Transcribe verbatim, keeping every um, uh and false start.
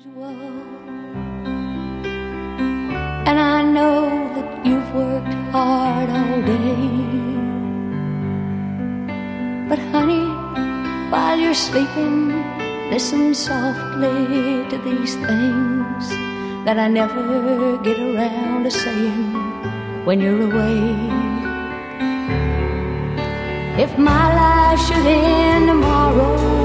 usual. And I know that you've worked hard all day. But honey, while you're sleeping, listen softly to these things that I never get around to saying when you're away. If my life should end tomorrow